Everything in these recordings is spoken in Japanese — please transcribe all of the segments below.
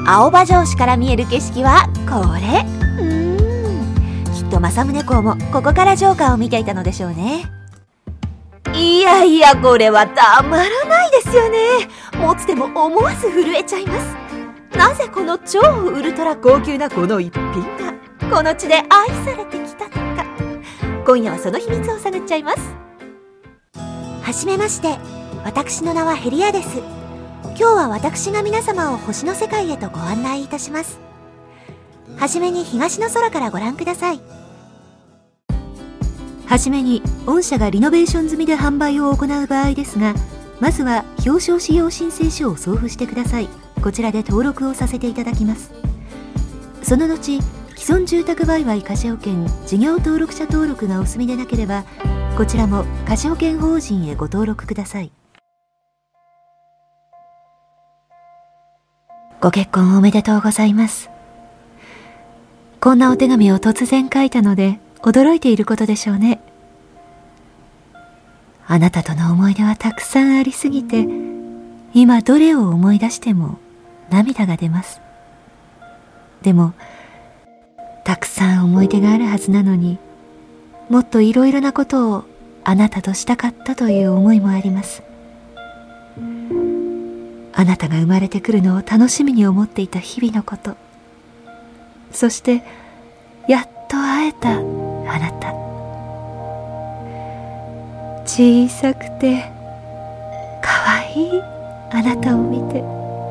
青葉城址から見える景色はこれ。きっと政宗公もここから城下を見ていたのでしょうね。いやいや、これはたまらないですよね。持つ手も思わず震えちゃいます。なぜこの超ウルトラ高級なこの一品がこの地で愛されてきたのか、今夜はその秘密を探っちゃいます。はじめまして、私の名はヘリアです。今日は私が皆様を星の世界へとご案内いたします。はじめに東の空からご覧ください。はじめに御社がリノベーション済みで販売を行う場合ですが、まずは表彰使用申請書を送付してください。こちらで登録をさせていただきます。その後、既存住宅売買貸保険事業登録者登録がお済みでなければ、こちらも貸保険法人へご登録ください。ご結婚おめでとうございます。こんなお手紙を突然書いたので驚いていることでしょうね。あなたとの思い出はたくさんありすぎて、今どれを思い出しても涙が出ます。でもたくさん思い出があるはずなのに、もっといろいろなことをあなたとしたかったという思いもあります。あなたが生まれてくるのを楽しみに思っていた日々のこと、そしてやっと会えたあなた。小さくてかわいいあなたを見て、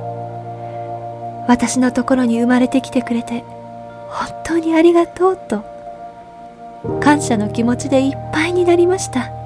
私のところに生まれてきてくれて本当にありがとうと感謝の気持ちでいっぱいになりました。